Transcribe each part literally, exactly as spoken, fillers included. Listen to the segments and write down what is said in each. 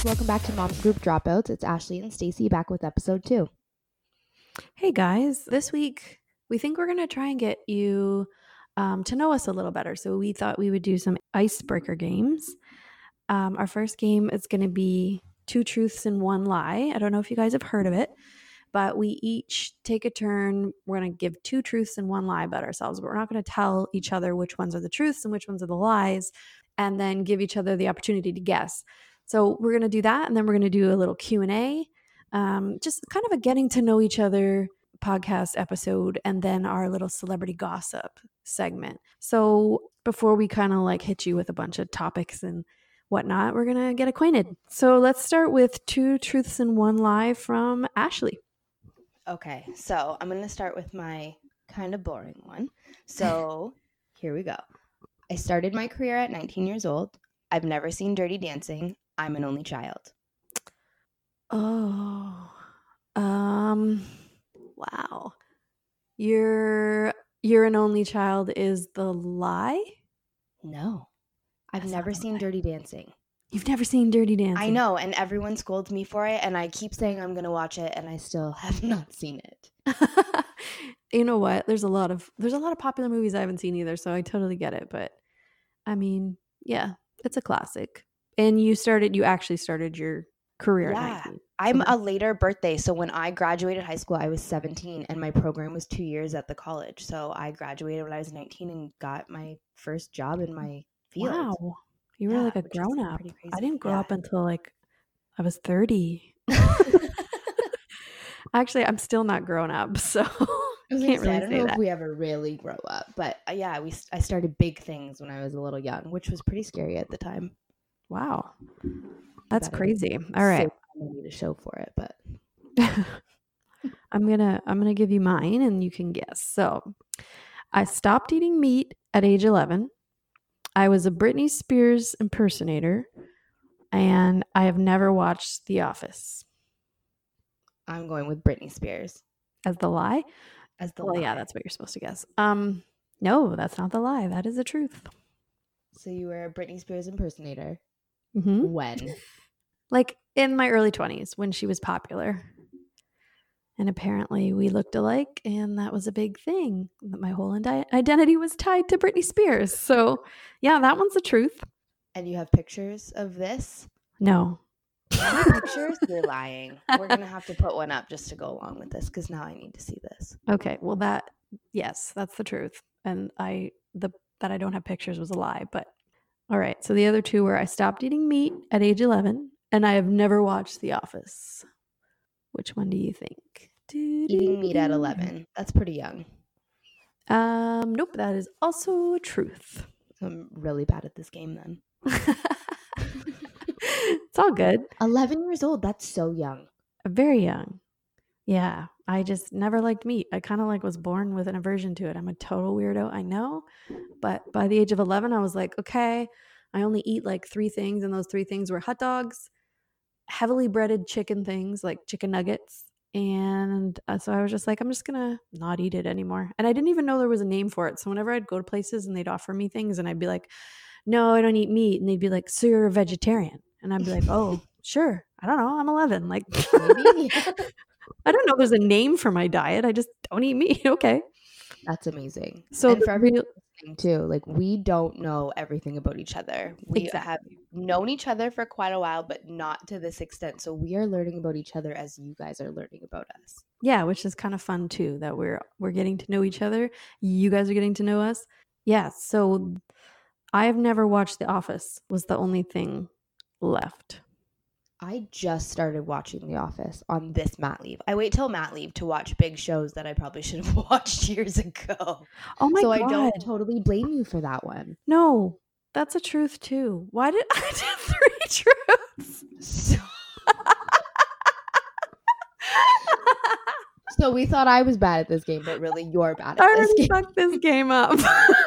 welcome back to Mom Group Dropouts. It's Ashley and Stacy back with episode two. Hey guys, this week we think we're going to try and get you um, to know us a little better. So we thought we would do some icebreaker games. Um, our first game is going to be Two Truths and One Lie. I don't know if you guys have heard of it, but we each take a turn. We're going to give two truths and one lie about ourselves, but we're not going to tell each other which ones are the truths and which ones are the lies, and then give each other the opportunity to guess. So we're going to do that, and then we're going to do a little Q and A, um, just kind of a getting to know each other podcast episode, and then our little celebrity gossip segment. So before we kind of like hit you with a bunch of topics and whatnot, we're going to get acquainted. So let's start with two truths and one lie from Ashley. Okay, so I'm going to start with my kind of boring one. So here we go. I started my career at nineteen years old. I've never seen Dirty Dancing. I'm an only child. Oh, um, wow. You're you're an only child is the lie? No, I've That's never not the seen lie. Dirty Dancing. You've never seen Dirty Dancing? I know, and everyone scolds me for it, and I keep saying I'm going to watch it, and I still have not seen it. You know what? There's a lot of there's a lot of popular movies I haven't seen either, so I totally get it. But I mean, yeah, it's a classic. And you started, you actually started your career Yeah, at nineteen. I'm So a later birthday, so when I graduated high school, I was seventeen, and my program was two years at the college. So I graduated when I was nineteen and got my first job in my field. wow, you were Yeah, like a which is grown up. pretty crazy. I didn't grow Yeah. up until like I was thirty. Actually, I'm still not grown up, so I was can't gonna say, I really don't say know that. if we ever really grow up, but uh, yeah, we I started big things when I was a little young, which was pretty scary at the time. Wow, that's But I crazy. didn't All right, save my money to show for it, but I'm gonna I'm gonna give you mine, and you can guess. So, I stopped eating meat at age eleven. I was a Britney Spears impersonator, and I have never watched The Office. I'm going with Britney Spears As the lie? as the Well, lie. yeah, that's what you're supposed to guess. Um, no, that's not the lie. That is the truth. So you were a Britney Spears impersonator. Mm-hmm. When? Like in my early twenties when she was popular. And apparently we looked alike, and that was a big thing. That my whole indi- identity was tied to Britney Spears. So, yeah, that one's the truth. And you have pictures of this? No. Any pictures? You're lying. We're going to have to put one up just to go along with this, because now I need to see this. Okay, well that yes, that's the truth. And I the that I don't have pictures was a lie, but all right. So the other two were I stopped eating meat at age eleven, and I have never watched The Office. Which one do you think? Eating meat at eleven. That's pretty young. Um, nope, that is also a truth. I'm really bad at this game then. It's all good. eleven years old. That's so young. Very young. Yeah, I just never liked meat. I kind of like was born with an aversion to it. I'm a total weirdo, I know. But by the age of eleven, I was like, okay, I only eat like three things, and those three things were hot dogs, heavily breaded chicken things like chicken nuggets. And uh, so I was just like, I'm just going to not eat it anymore. And I didn't even know there was a name for it. So whenever I'd go to places and they'd offer me things and I'd be like, no, I don't eat meat. And they'd be like, so you're a vegetarian? And I'd be like, oh, sure. I don't know. I'm eleven. Like, Maybe. I don't know there's a name for my diet. I just don't eat meat. Okay. That's amazing. So and the for everyone real- listening too, like we don't know everything about each other. We Exactly. have known each other for quite a while, but not to this extent. So we are learning about each other as you guys are learning about us. Yeah, which is kind of fun too, that we're we're getting to know each other. You guys are getting to know us. Yeah, so I've never watched The Office. Was the only thing left. I just started watching The Office on this mat leave. I wait till mat leave to watch big shows that I probably should have watched years ago. Oh my so god. I don't totally blame you for that one. No, that's a truth too. Why did I do three truths? So, so we thought I was bad at this game, but really you're bad I at this already game. fucked this game up.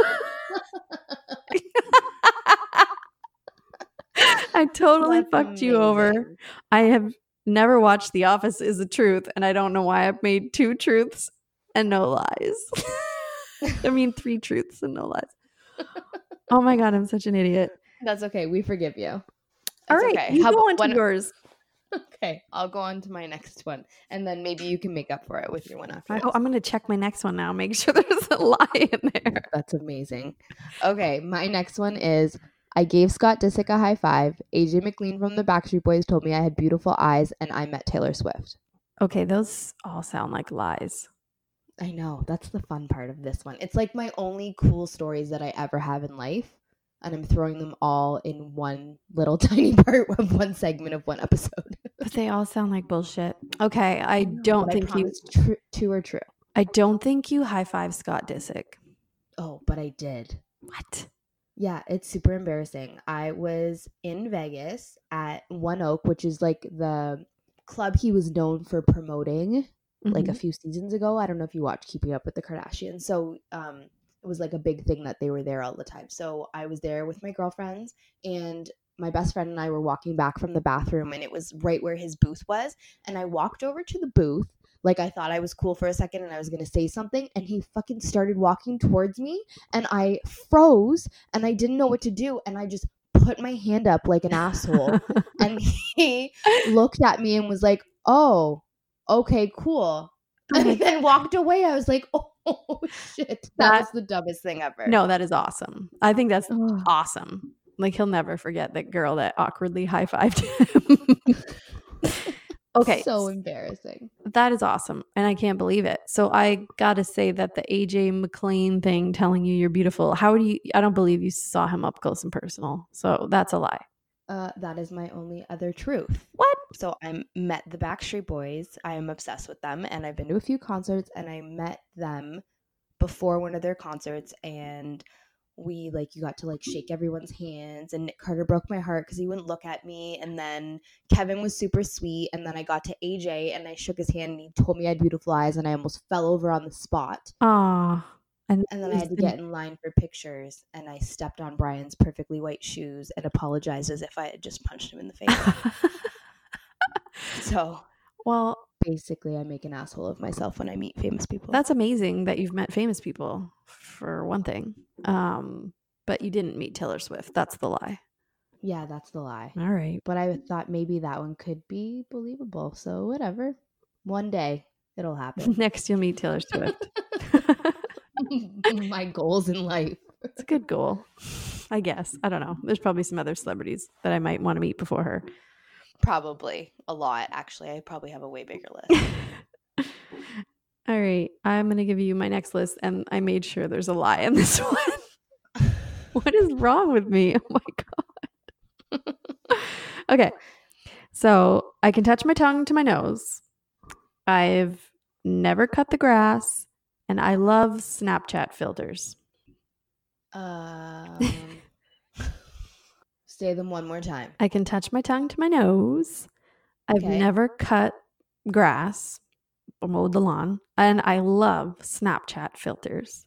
I totally That's fucked you over. amazing. I have never watched The Office is the truth, and I don't know why I've made two truths and no lies. I mean, three truths and no lies. Oh my god, I'm such an idiot. That's okay. We forgive you. All right, okay. you How go about on to one- yours. Okay, I'll go on to my next one, and then maybe you can make up for it with your one after. I, this. oh, I'm going to check my next one now. Make sure there's a lie in there. That's amazing. Okay, my next one is I gave Scott Disick a high five. A J McLean from the Backstreet Boys told me I had beautiful eyes, and I met Taylor Swift. Okay, those all sound like lies. I know. That's the fun part of this one. It's like my only cool stories that I ever have in life. And I'm throwing them all in one little tiny part of one segment of one episode. But they all sound like bullshit. Okay, I don't But think I you tr- two are true. I don't think you high five Scott Disick. Oh, but I did. What? Yeah, it's super embarrassing. I was in Vegas at One Oak, which is like the club he was known for promoting mm-hmm. like a few seasons ago. I don't know if you watched Keeping Up with the Kardashians. So, um it was like a big thing that they were there all the time. So I was there with my girlfriends, and my best friend and I were walking back from the bathroom, and it was right where his booth was. And I walked over to the booth like I thought I was cool for a second and I was going to say something. And he fucking started walking towards me, and I froze and I didn't know what to do. And I just put my hand up like an asshole. And he looked at me and was like, oh, okay, cool. And then walked away. I was like, oh. Oh shit. That, that was the dumbest thing ever. No, that is awesome. I think that's awesome. Like, he'll never forget that girl that awkwardly high-fived him. Okay. So embarrassing. That is awesome. And I can't believe it. So I gotta say that the A J McLean thing telling you you're beautiful, how do you I don't believe you saw him up close and personal. So that's a lie. Uh, that is my only other truth. What? So I met the Backstreet Boys. I am obsessed with them, and I've been to a few concerts, and I met them before one of their concerts, and we like you got to like shake everyone's hands, and Nick Carter broke my heart because he wouldn't look at me, and then Kevin was super sweet, and then I got to A J and I shook his hand and he told me I had beautiful eyes, and I almost fell over on the spot. Aww. And, and then I had to get in line for pictures, and I stepped on Brian's perfectly white shoes and apologized as if I had just punched him in the face. So, well, basically, I make an asshole of myself when I meet famous people. That's amazing that you've met famous people, for one thing. Um, but you didn't meet Taylor Swift. That's the lie. Yeah, that's the lie. All right. But I thought maybe that one could be believable. So, whatever. One day, it'll happen. Next, you'll meet Taylor Swift. My goals in life. It's a good goal, I guess. I don't know. There's probably some other celebrities that I might want to meet before her. Probably a lot, actually. I probably have a way bigger list. All right. I'm going to give you my next list, and I made sure there's a lie in this one. What is wrong with me? Oh, my God. Okay. So I can touch my tongue to my nose. I've never cut the grass. And I love Snapchat filters. Um, say them one more time. I can touch my tongue to my nose. I've Okay. never cut grass or mowed the lawn. And I love Snapchat filters.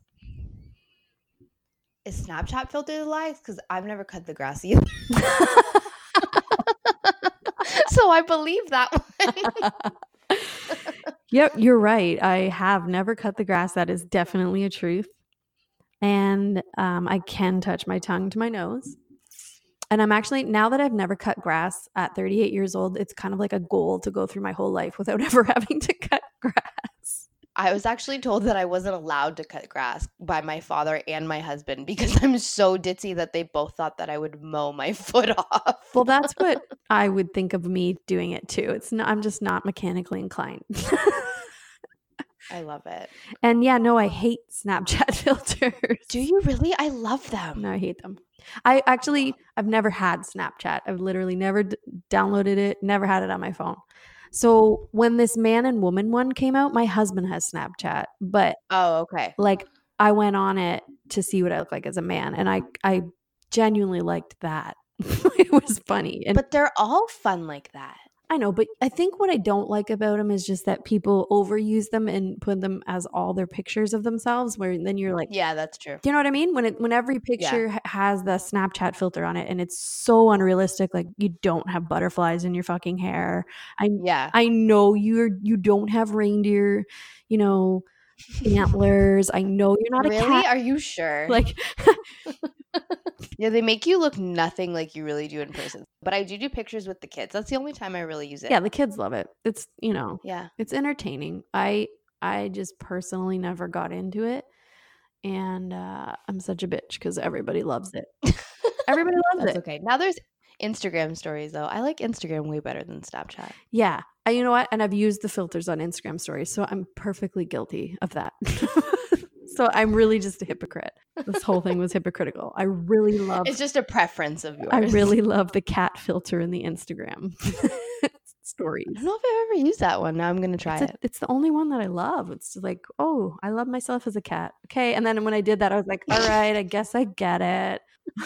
Is Snapchat filter the lies? Because I've never cut the grass either. So I believe that one. Yep, you're right. I have never cut the grass. That is definitely a truth. And um, I can touch my tongue to my nose. And I'm actually, now that I've never cut grass at thirty-eight years old, it's kind of like a goal to go through my whole life without ever having to cut grass. I was actually told that I wasn't allowed to cut grass by my father and my husband because I'm so ditzy that they both thought that I would mow my foot off. Well, that's what I would think of me doing it too. It's not, I'm just not mechanically inclined. I love it. And yeah, no, I hate Snapchat filters. Do you really? I love them. No, I hate them. I actually, I've never had Snapchat. I've literally never d- downloaded it, never had it on my phone. So when this man and woman one came out, my husband has Snapchat, but Oh, okay. like I went on it to see what I look like as a man, and I I genuinely liked that. It was funny. And But they're all fun like that. I know, but I think what I don't like about them is just that people overuse them and put them as all their pictures of themselves, where then you're like, Yeah, that's true. do you know what I mean? When it when every picture ha- has the Snapchat filter on it, and it's so unrealistic. Like, you don't have butterflies in your fucking hair. I Yeah. I know you're you don't have reindeer, you know, antlers. I know you're not Really? a cat. Are you sure? Like, Yeah, they make you look nothing like you really do in person. But I do do pictures with the kids. That's the only time I really use it. Yeah, the kids love it. It's, you know, yeah, it's entertaining. I I just personally never got into it. And uh, I'm such a bitch because everybody loves it. Everybody loves That's it. okay. Now there's Instagram stories, though. I like Instagram way better than Snapchat. Yeah. I, you know what? And I've used the filters on Instagram stories, so I'm perfectly guilty of that. So I'm really just a hypocrite. This whole thing was hypocritical. I really love It's just a preference of yours. I really love the cat filter in the Instagram stories. I don't know if I've ever used that one. Now I'm going to try it's a, it. It's the only one that I love. It's like, oh, I love myself as a cat. Okay. And then when I did that, I was like, all right, I guess I get it.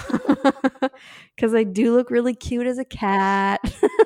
Because I do look really cute as a cat.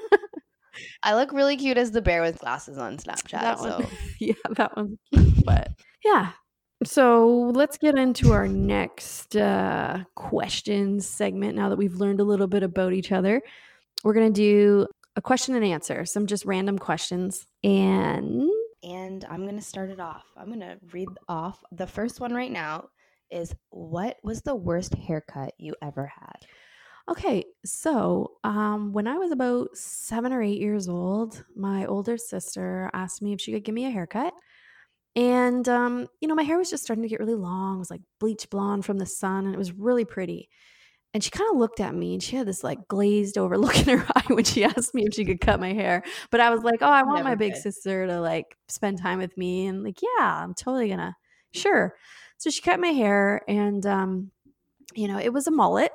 I look really cute as the bear with glasses on Snapchat. That so. one, yeah, that one's cute. But yeah. So let's get into our next uh, questions segment now that we've learned a little bit about each other. We're going to do a question and answer, some just random questions. And and I'm going to start it off. I'm going to read off. The first one right now is, what was the worst haircut you ever had? Okay, so um, when I was about seven or eight years old, my older sister asked me if she could give me a haircut. And, um, you know, my hair was just starting to get really long. It was like bleach blonde from the sun, and it was really pretty. And she kind of looked at me, and she had this like glazed over look in her eye when she asked me if she could cut my hair. But I was like, oh, I want Never my big did. sister to like spend time with me. And like, yeah, I'm totally gonna, sure. So she cut my hair, and, um, you know, it was a mullet.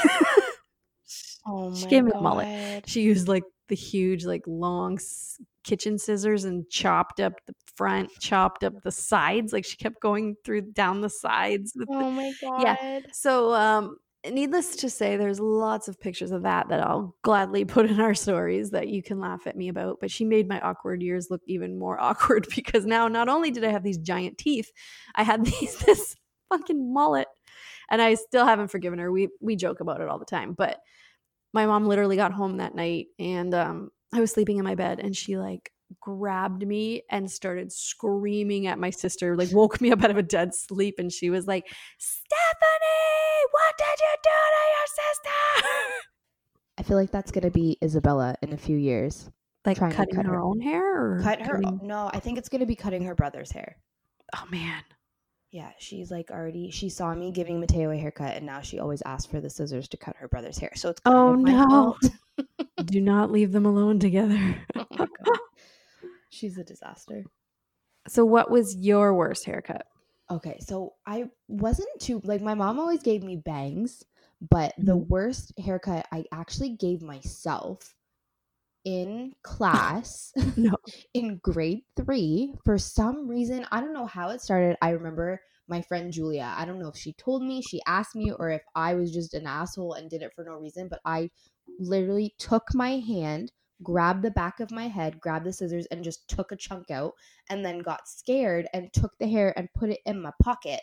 Oh my she gave me God. a mullet. She used like the huge, like long s- kitchen scissors and chopped up the front, chopped up the sides. Like she kept going through down the sides. With oh my God. Yeah. So, um, needless to say, there's lots of pictures of that that I'll gladly put in our stories that you can laugh at me about. But she made my awkward years look even more awkward because now not only did I have these giant teeth, I had these this fucking mullet, and I still haven't forgiven her. We we joke about it all the time, but my mom literally got home that night, and um, I was sleeping in my bed, and she like grabbed me and started screaming at my sister, like woke me up out of a dead sleep, and she was like, Stephanie, what did you do to your sister? I feel like that's going to be Isabella in a few years. Like trying to cutting cut her, her. own hair? Or Cut her. cutting- No, I think it's going to be cutting her brother's hair. Oh, man. Yeah, she's like already, she saw me giving Mateo a haircut, and now she always asks for the scissors to cut her brother's hair. So it's kind Oh, of my no. fault. Do not leave them alone together. Oh my God. She's a disaster. So what was your worst haircut? Okay, so I wasn't too, like my mom always gave me bangs, but mm-hmm. the worst haircut I actually gave myself in class no. in grade three. For some reason, I don't know how it started. I remember my friend Julia, I don't know if she told me, she asked me, or if I was just an asshole and did it for no reason, but I literally took my hand, grabbed the back of my head, grabbed the scissors, and just took a chunk out, and then got scared and took the hair and put it in my pocket.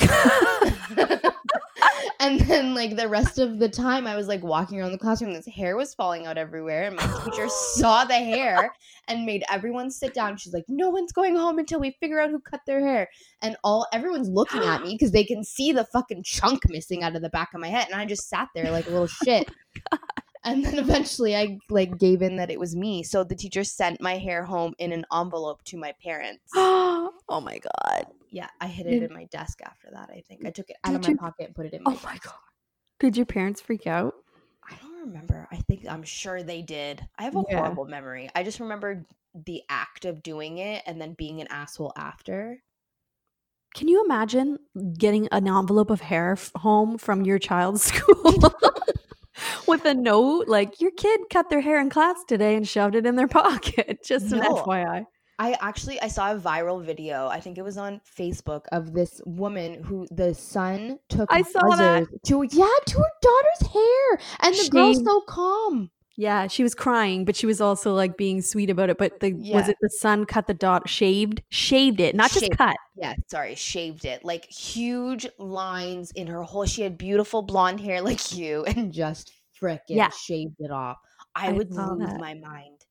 And then like the rest of the time I was like walking around the classroom, this hair was falling out everywhere, and my teacher saw the hair and made everyone sit down. She's like, no one's going home until we figure out who cut their hair. And all everyone's looking at me because they can see the fucking chunk missing out of the back of my head, and I just sat there like a little shit. And then eventually I like gave in that it was me. So the teacher sent my hair home in an envelope to my parents. Oh my God. Yeah, I hid it in my desk after that, I think. I took it out Did of my you, pocket and put it in my Oh desk. my God. Did your parents freak out? I don't remember. I think I'm sure they did. I have a Yeah. horrible memory. I just remember the act of doing it and then being an asshole after. Can you imagine getting an envelope of hair f- home from your child's school with a note like, your kid cut their hair in class today and shoved it in their pocket? Just an No. F Y I. I actually, I saw a viral video, I think it was on Facebook, of this woman who the son took I saw that. to, yeah, to her daughter's hair. And the She- girl's so calm. Yeah, she was crying, but she was also like being sweet about it. But the Yeah. was it the son cut the dot shaved? Shaved it, not just Shaved. cut. Yeah, sorry, shaved it. Like huge lines in her whole, she had beautiful blonde hair like you, and just frickin' Yeah. shaved it off. I, I would saw lose that. my mind.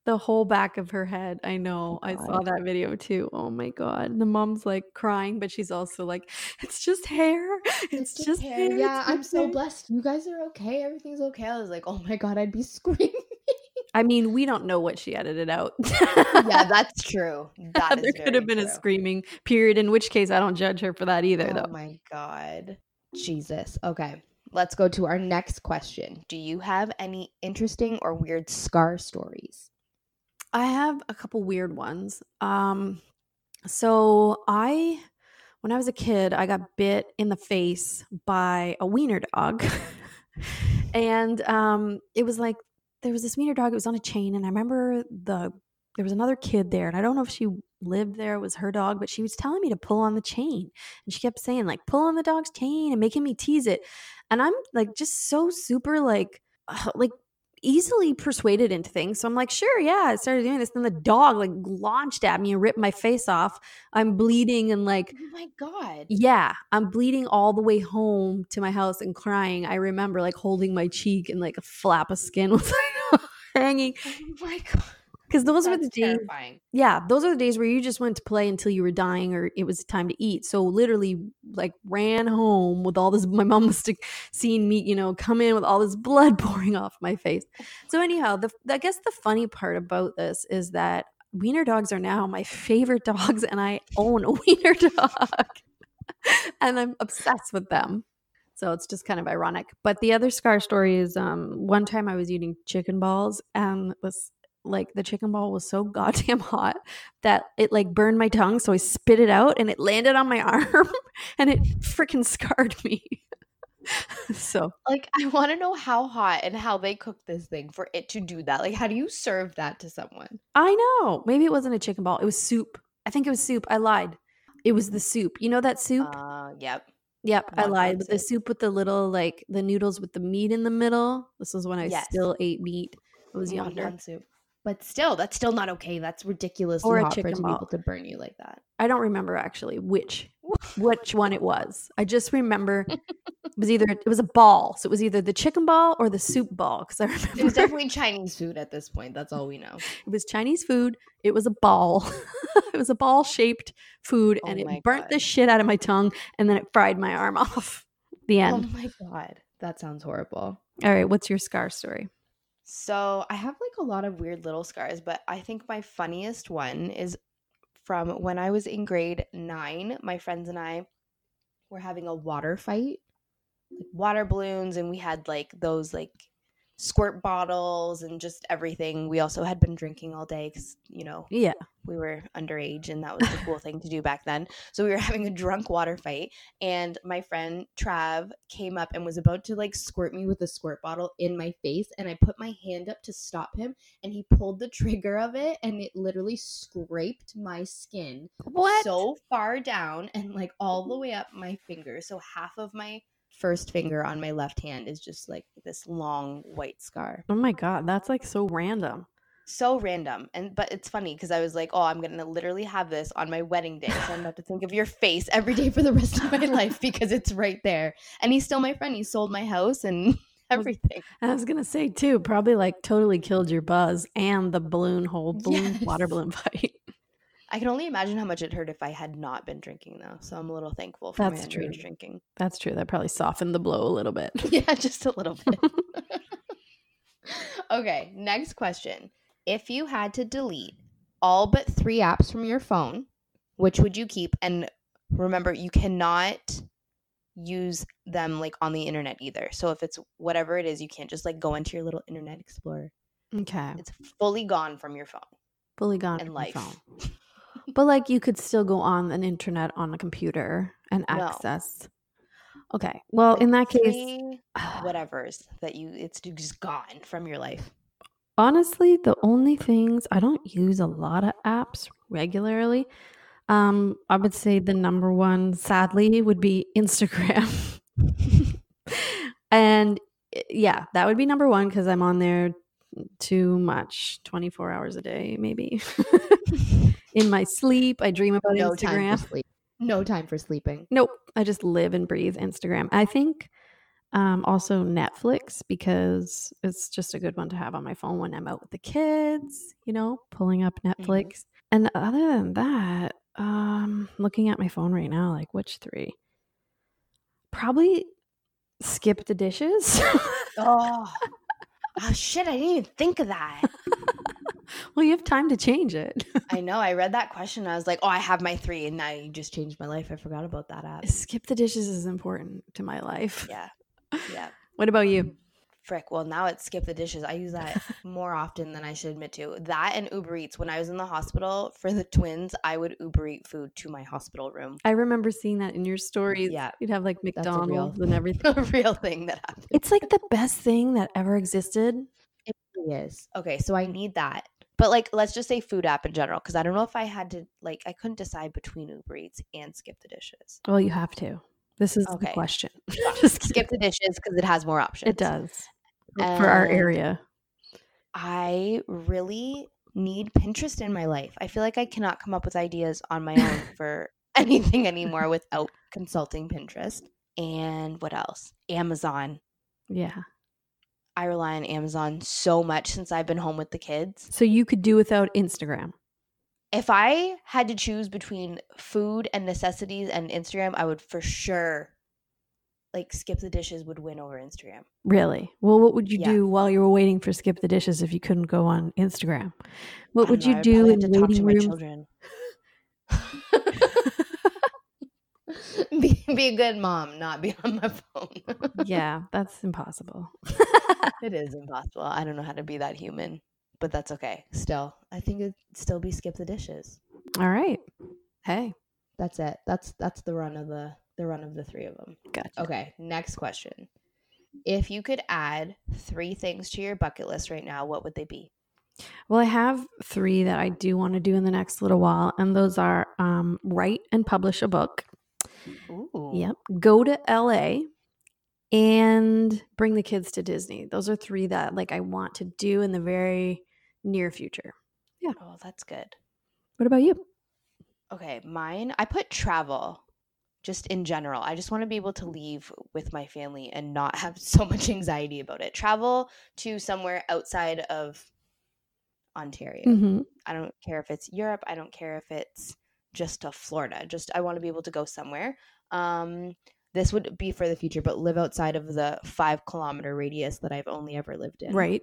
The whole back of her head. I know. I saw that video too. Oh my God. The mom's like crying, but she's also like, it's just hair. It's, It's just, just hair. hair. Yeah, It's I'm just so hair." blessed. You guys are okay. Everything's okay. I was like, oh my God, I'd be screaming. I mean, we don't know what she edited out. Yeah, that's true. That is There could have very been a true. screaming period, in which case I don't judge her for that either, Oh though. my God. Jesus. Okay. Let's go to our next question. Do you have any interesting or weird scar stories? I have a couple weird ones. Um, so I, when I was a kid, I got bit in the face by a wiener dog. And um, it was like, there was this wiener dog. It was on a chain. And I remember the, there was another kid there. And I don't know if she lived there, it was her dog, but she was telling me to pull on the chain. And she kept saying like, pull on the dog's chain and making me tease it. And I'm like, just so super like, uh, like, easily persuaded into things. So I'm like, sure, yeah. I started doing this. Then the dog like launched at me and ripped my face off. I'm bleeding and like, Oh my God. yeah, I'm bleeding all the way home to my house and crying. I remember like holding my cheek and like a flap of skin was like hanging. Oh my God. Because those That's were the days. terrifying. Yeah, those are the days where you just went to play until you were dying or it was time to eat. So literally like ran home with all this. My mom must have seen me, you know, come in with all this blood pouring off my face. So anyhow, the I guess the funny part about this is that wiener dogs are now my favorite dogs and I own a wiener dog and I'm obsessed with them. So it's just kind of ironic. But the other scar story is um, one time I was eating chicken balls and was like the chicken ball was so goddamn hot that it like burned my tongue. So I spit it out and it landed on my arm and it freaking scarred me. So like, I want to know how hot and how they cook this thing for it to do that. Like, how do you serve that to someone? I know. Maybe it wasn't a chicken ball. It was soup. I think it was soup. I lied. It was the soup. You know that soup? Uh, yep. Yep, I One lied. pot But the soup. soup with the little like the noodles with the meat in the middle. This was when I Yes. still ate meat. I was One younger. pot soup. But still, that's still not okay. That's ridiculously Or a hot for it chicken to be ball. able to burn you like that. I don't remember actually which which one it was. I just remember it was either it was a ball. So it was either the chicken ball or the soup ball because I remember It was definitely Chinese food at this point. That's all we know. it was Chinese food. It was a ball. It was a ball shaped food and Oh my it burnt God. the shit out of my tongue and then it fried my arm off. The end. Oh my God. That sounds horrible. All right, what's your scar story? So I have like a lot of weird little scars, but I think my funniest one is from when I was in grade nine. My friends and I were having a water fight, like water balloons, and we had like those like squirt bottles and just everything. We also had been drinking all day because, you know, Yeah. we were underage and that was the cool thing to do back then. So we were having a drunk water fight and my friend Trav came up and was about to like squirt me with a squirt bottle in my face, and I put my hand up to stop him and he pulled the trigger of it and it literally scraped my skin What? so far down and like all the way up my finger. So half of my first finger on my left hand is just like this long white scar. Oh my God, that's like so random. So random. And but it's funny because I was like, oh, I'm gonna literally have this on my wedding day, so I'm about to think of your face every day for the rest of my life because it's right there. And he's still my friend. He sold my house and everything. I was gonna say too, probably like totally killed your buzz and the balloon whole balloon Yes. water balloon fight. I can only imagine how much it hurt if I had not been drinking though. So I'm a little thankful for That's my true. underage drinking. That's true. That probably softened the blow a little bit. Yeah, just a little bit. Okay, next question. If you had to delete all but three apps from your phone, which would you keep? And remember, you cannot use them like on the internet either. So if it's whatever it is, you can't just like go into your little Internet Explorer. Okay. It's fully gone from your phone Fully gone and from your life. phone. But like you could still go on an internet on a computer and No. access. Okay. Well, in that case, Three whatevers that you it's just gone from your life. honestly, the only things I don't use a lot of apps regularly. Um, I would say the number one, sadly, would be Instagram. And eh, yeah, that would be number one because I'm on there too much, twenty-four hours a day, maybe. In my sleep, I dream about No time Instagram. for sleep. No time for sleeping. Nope, I just live and breathe Instagram. I think Um, also Netflix, because it's just a good one to have on my phone when I'm out with the kids, you know, pulling up Netflix. Mhm. And other than that, um, looking at my phone right now, like which three? Probably skip the dishes. Oh. Oh, shit, I didn't even think of that. Well, you have time to change it. I know. I read that question. I was like, oh, I have my three. And now you just changed my life. I forgot about that app. Skip the dishes is important to my life. Yeah. Yeah. What about you? Frick. Well, now it's skip the dishes. I use that more often than I should admit to. That and Uber Eats. When I was in the hospital for the twins, I would Uber Eat food to my hospital room. I remember seeing that in your stories. Yeah. You'd have like That's a real, McDonald's and everything. a real thing that happened. It's like the best thing that ever existed. It really is. Okay, so I need that. But like, let's just say food app in general, because I don't know if I had to, like, I couldn't decide between Uber Eats and Skip the Dishes. Well, you have to. This is the Okay. question. Just skip the dishes because it has more options. It does. For our And area. I really need Pinterest in my life. I feel like I cannot come up with ideas on my own for anything anymore without consulting Pinterest. And what else? Amazon. Yeah. I rely on Amazon so much since I've been home with the kids. So you could do without Instagram. If I had to choose between food and necessities and Instagram, I would for sure, like, Skip the Dishes would win over Instagram. Really? Well, what would you Yeah. do while you were waiting for Skip the Dishes if you couldn't go on Instagram? What I would don't know, you I'd do probably in have to talk to waiting my rooms? children. be, be a good mom, not be on my phone. Yeah, that's impossible. It is impossible. I don't know how to be that human, but that's okay. Still, I think it'd still be Skip the Dishes. All right. Hey, That's it. That's that's the run of the the run of the three of them. gotcha. Okay, next question. If you could add three things to your bucket list right now, what would they be? Well, I have three that I do want to do in the next little while, and those are um, write and publish a book. Ooh. Yep. Go to L A and bring the kids to Disney. Those are three that like I want to do in the very near future. Yeah. Oh, that's good. What about you? Okay, mine, I put travel just in general. I just want to be able to leave with my family and not have so much anxiety about it. Travel to somewhere outside of Ontario. Mm-hmm. I don't care if it's Europe. I don't care if it's just to Florida. Just I want to be able to go somewhere. Um, this would be for the future, but live outside of the five kilometer radius that I've only ever lived in. Right.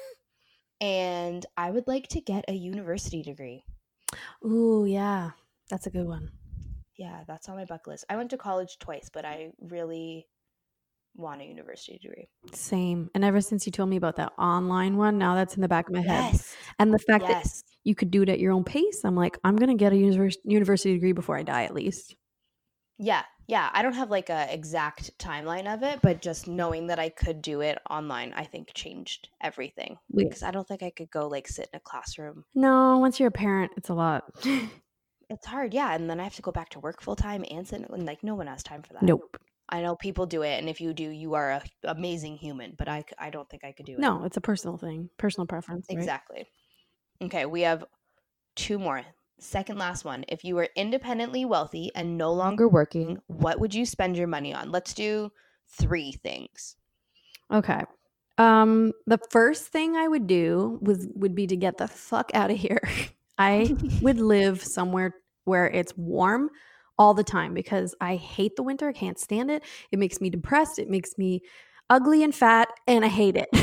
And I would like to get a university degree. Ooh, yeah. That's a good one. Yeah, that's on my bucket list. I went to college twice, but I really want a university degree. Same. And ever since you told me about that online one, now that's in the back of my head. Yes. And the fact that Yes. you could do it at your own pace, I'm like, I'm going to get a univers- university degree before I die at least. Yeah. Yeah. I don't have like a exact timeline of it, but just knowing that I could do it online, I think changed everything. Wait. Because I don't think I could go like sit in a classroom. No, once you're a parent, it's a lot. It's hard. Yeah. And then I have to go back to work full time and sit, and like no one has time for that. Nope. I know people do it. And if you do, you are an amazing human, but I, c- I don't think I could do it. No, it's a personal thing, personal preference. Right? Exactly. Okay. We have two more. Second last one. If you were independently wealthy and no longer working, what would you spend your money on? Let's do three things. Okay. Um, the first thing I would do was would be to get the fuck out of here. I would live somewhere where it's warm all the time because I hate the winter. I can't stand it. It makes me depressed. It makes me ugly and fat, and I hate it.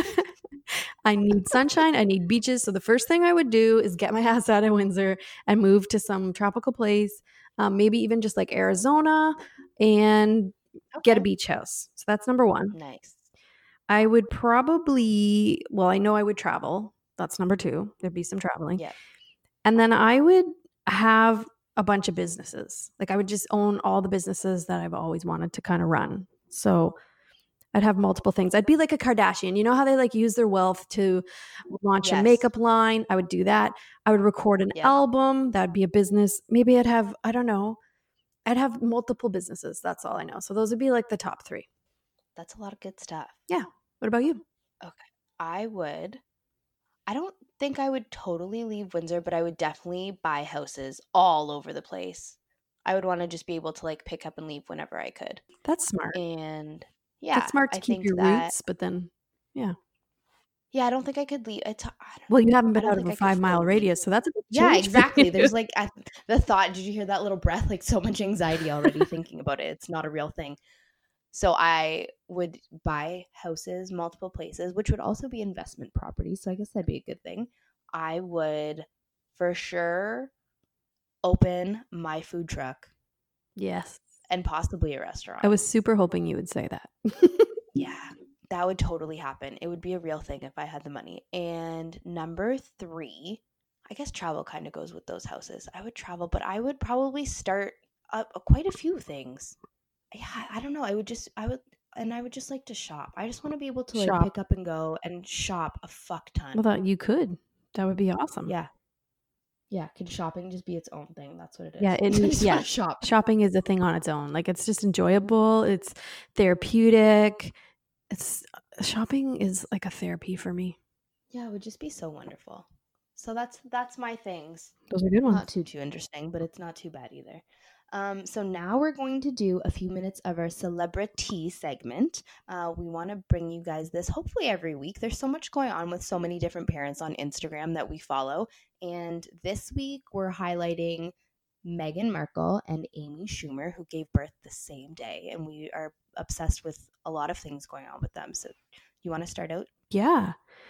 I need sunshine. I need beaches. So the first thing I would do is get my ass out of Windsor and move to some tropical place, um, maybe even just like Arizona, and get a beach house. So that's number one. Nice. I would probably, well, I know I would travel. That's number two. There'd be some traveling. Yeah. And then I would have a bunch of businesses. Like I would just own all the businesses that I've always wanted to kind of run. So I'd have multiple things. I'd be like a Kardashian. You know how they like use their wealth to launch Yes. a makeup line? I would do that. I would record an Yep. album. That'd be a business. Maybe I'd have, I don't know. I'd have multiple businesses. That's all I know. So those would be like the top three. That's a lot of good stuff. Yeah. What about you? I would, I don't think I would totally leave Windsor, but I would definitely buy houses all over the place. I would want to just be able to like pick up and leave whenever I could. That's smart. And Yeah, It's smart to I keep think your that. roots, but then, yeah. Yeah, I don't think I could leave. It's, I Well, don't, you haven't I been don't out of think a I could five mile fully leave. radius, so that's a big Yeah, change for exactly. you. There's like I, the thought. Did you hear that little breath? Like so much anxiety already thinking about it. It's not a real thing. So I would buy houses multiple places, which would also be investment properties. So I guess that'd be a good thing. I would for sure open my food truck Yes. and possibly a restaurant. I was super hoping you would say that. Yeah, that would totally happen. It would be a real thing if I had the money. And number three, I guess travel kind of goes with those houses. I would travel, but I would probably start up quite a few things. Yeah, I don't know. I would just, I would, and I would just like to shop. I just want to be able to like Shop. pick up and go and shop a fuck ton. Well, that you could. That would be awesome. Yeah. Yeah. Can shopping just be its own thing? That's what it is. Yeah, it I needs, just yeah. want to shop. Shopping is a thing on its own. Like it's just enjoyable. It's therapeutic. It's shopping is like a therapy for me. Yeah, it would just be so wonderful. So that's that's my things. Those are good ones. Not too too interesting, but it's not too bad either. Um, so now we're going to do a few minutes of our celebrity segment. Uh, we want to bring you guys this hopefully every week. There's so much going on with so many different parents on Instagram that we follow. And this week we're highlighting Meghan Markle and Amy Schumer, who gave birth the same day. And we are obsessed with a lot of things going on with them. So you want to start out? Yeah.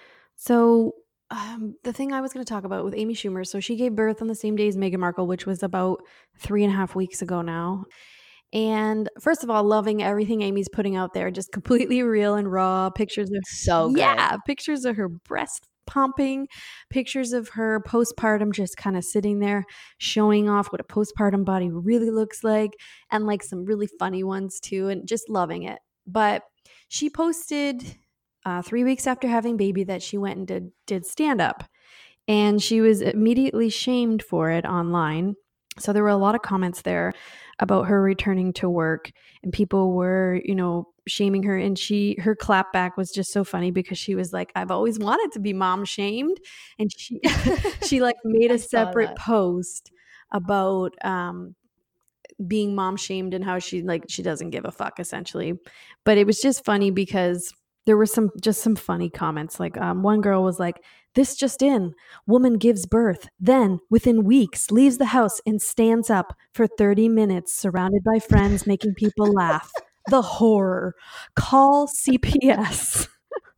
So um, the thing I was going to talk about with Amy Schumer, so she gave birth on the same day as Meghan Markle, which was about three and a half weeks ago now. And first of all, loving everything Amy's putting out there, just completely real and raw. Pictures of so good. Yeah, pictures of her breast pumping, pictures of her postpartum, just kind of sitting there showing off what a postpartum body really looks like, and like some really funny ones too, and just loving it. But she posted uh, three weeks after having baby that she went and did did stand up, and she was immediately shamed for it online. So there were a lot of comments there about her returning to work, and people were, you know, shaming her. And she, her clapback was just so funny because she was like, "I've always wanted to be mom shamed," and she, she like made a separate post about um, being mom shamed and how she like she doesn't give a fuck essentially. But it was just funny because there were some just some funny comments. Like um, one girl was like, "This just in, woman gives birth, then within weeks leaves the house and stands up for thirty minutes surrounded by friends making people laugh. The horror. Call C P S."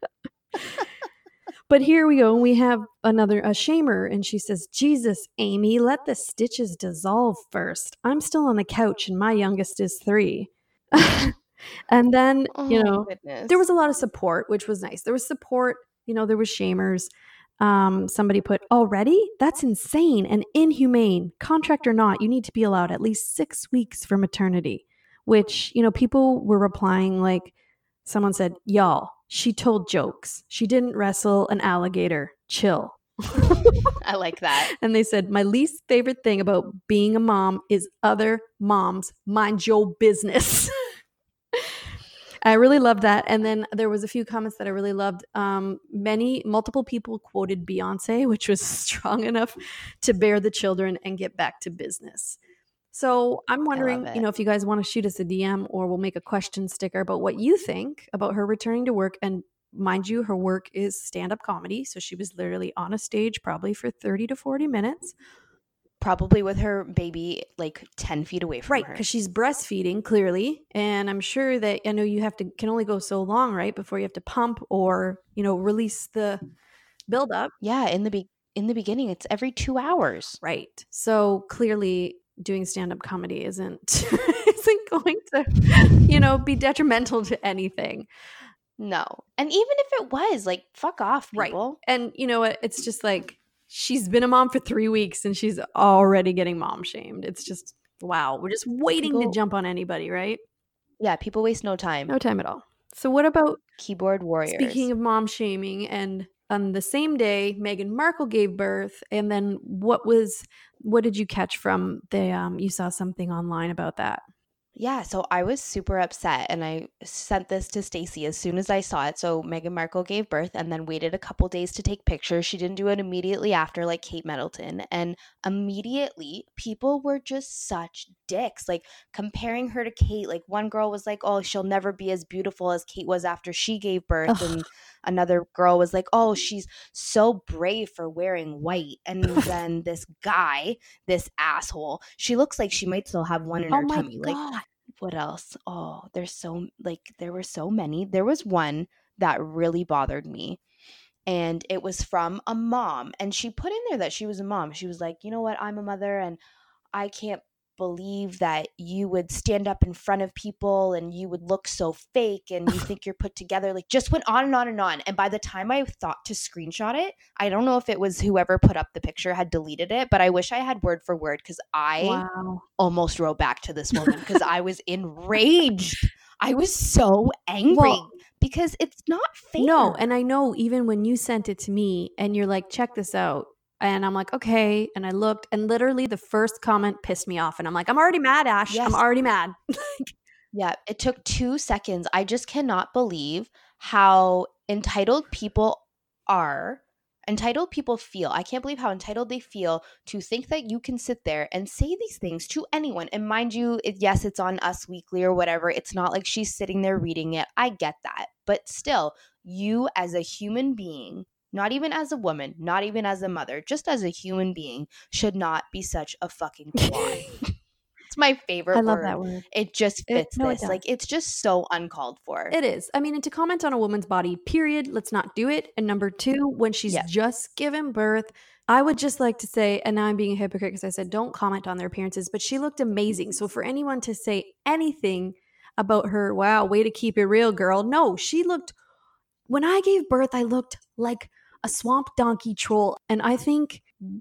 But here we go. We have another, a shamer, and she says, "Jesus, Amy, let the stitches dissolve first. I'm still on the couch and my youngest is three." And then, oh, you know, goodness. There was a lot of support, which was nice. There was support, you know, there was shamers. Um, somebody put, "Already? That's insane and inhumane. Contract or not, you need to be allowed at least six weeks for maternity," which, you know, people were replying like, someone said, "Y'all, she told jokes. She didn't wrestle an alligator. Chill." I like that. And they said, "My least favorite thing about being a mom is other moms. Mind your business." I really loved that. And then there was a few comments that I really loved. Um, many, multiple people quoted Beyonce, which was strong enough to bear the children and get back to business. So I'm wondering, you know, if you guys want to shoot us a D M, or we'll make a question sticker about what you think about her returning to work. And mind you, her work is stand-up comedy. So she was literally on a stage probably for thirty to forty minutes. Probably with her baby like ten feet away from right, her. Right, because she's breastfeeding, clearly. And I'm sure that, I know you have to, can only go so long, right, before you have to pump or, you know, release the buildup. Yeah, in the be- in the beginning, it's every two hours. Right. So clearly doing stand-up comedy isn't isn't going to, you know, be detrimental to anything. No. And even if it was, like, fuck off, people. Right. And you know what? It's just like, she's been a mom for three weeks and she's already getting mom shamed. It's just, wow. We're just waiting people, to jump on anybody, right? Yeah, people waste no time. No time at all. So what about keyboard warriors? Speaking of mom shaming, and on the same day, Meghan Markle gave birth. And then what was, what did you catch from the, um, you saw something online about that? Yeah, so I was super upset and I sent this to Stacy as soon as I saw it. So Meghan Markle gave birth and then waited a couple days to take pictures. She didn't do it immediately after like Kate Middleton. And immediately people were just such dicks, like comparing her to Kate. Like one girl was like, "Oh, she'll never be as beautiful as Kate was after she gave birth." Ugh. And another girl was like, "Oh, she's so brave for wearing white." And then this guy, this asshole, she looks like she might still have one in Oh her my tummy. Like God. what else? Oh, there's so like there were so many. There was one that really bothered me. And it was from a mom. And she put in there that she was a mom. She was like, "You know what? I'm a mother and I can't believe that you would stand up in front of people and you would look so fake and you think you're put together." Like just went on and on and on. And by the time I thought to screenshot it, I don't know if it was whoever put up the picture had deleted it, but I wish I had word for word because I Wow. almost wrote back to this woman because I was enraged. I was so angry Well, because it's not fair. no, and I know even when you sent it to me and you're like, check this out. And I'm like, okay. And I looked and literally the first comment pissed me off. And I'm like, I'm already mad, Ash. Yes. I'm already mad. Yeah, it took two seconds. I just cannot believe how entitled people are. Entitled people feel. I can't believe how entitled they feel to think that you can sit there and say these things to anyone. And mind you, it, yes, it's on Us Weekly or whatever. It's not like she's sitting there reading it. I get that. But still, you as a human being, not even as a woman, not even as a mother, just as a human being, should not be such a fucking twat. It's my favorite I love word. that word. It just It- fits no, it this. does. Like it's just so uncalled for. It is. I mean, and to comment on a woman's body, period, let's not do it. And number two, when she's Yeah. just given birth, I would just like to say, and now I'm being a hypocrite because I said don't comment on their appearances, but she looked amazing. So for anyone to say anything about her, wow, way to keep it real, girl. No, she looked, when I gave birth, I looked like a swamp donkey troll. And I think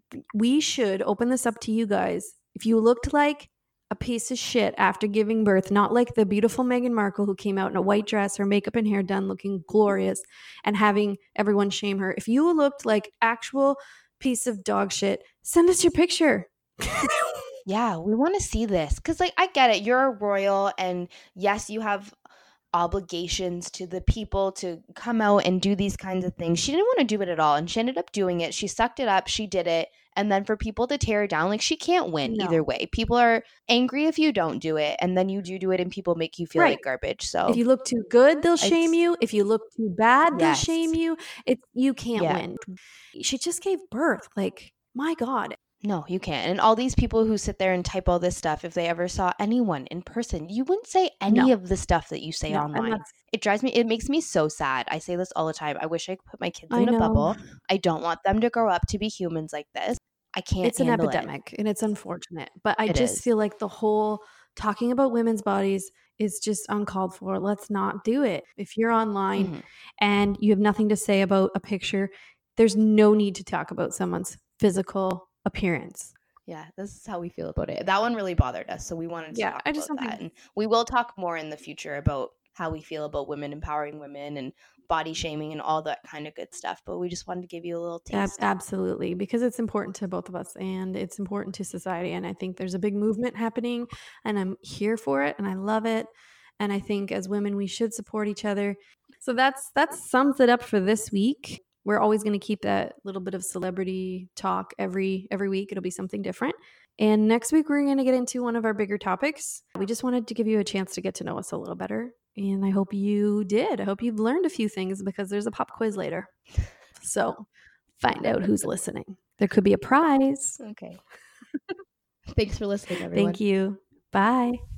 we should open this up to you guys. If you looked like a piece of shit after giving birth, not like the beautiful Meghan Markle who came out in a white dress, her makeup and hair done, looking glorious, and having everyone shame her. If you looked like actual piece of dog shit, send us your picture. Yeah, we want to see this because, like, I get it. You're a royal, and yes, you have obligations to the people to come out and do these kinds of things. She didn't want to do it at all, and she ended up doing it. She sucked it up. She did it. And then for people to tear her down, like, she can't win No. either way. People are angry if you don't do it, and then you do do it, and people make you feel Right. like garbage. So If you look too good, they'll shame It's- you. If you look too bad, they'll Yes. shame you. It you can't Yeah. win. She just gave birth. Like, my God. No, you can't. And all these people who sit there and type all this stuff, if they ever saw anyone in person, you wouldn't say any No. of the stuff that you say No, and online. that's- It drives me, it makes me so sad. I say this all the time. I wish I could put my kids I in a know. bubble. I don't want them to grow up to be humans like this. I can't It's an handle it. epidemic and it's unfortunate. But I It just is. feel like the whole talking about women's bodies is just uncalled for. Let's not do it. If you're online Mhm. and you have nothing to say about a picture, there's no need to talk about someone's physical appearance. Yeah, this is how we feel about it. That one really bothered us, so we wanted to Yeah, talk I just about don't that. think- And we will talk more in the future about how we feel about women empowering women and body shaming and all that kind of good stuff. But we just wanted to give you a little Ab- taste. absolutely, because it's important to both of us and it's important to society. And I think there's a big movement happening and I'm here for it and I love it. And I think as women, we should support each other. So that's that sums it up for this week. We're always going to keep that little bit of celebrity talk every every week. It'll be something different. And next week, we're going to get into one of our bigger topics. We just wanted to give you a chance to get to know us a little better. And I hope you did. I hope you've learned a few things because there's a pop quiz later. So find out who's listening. There could be a prize. Okay. Thanks for listening, everyone. Thank you. Bye.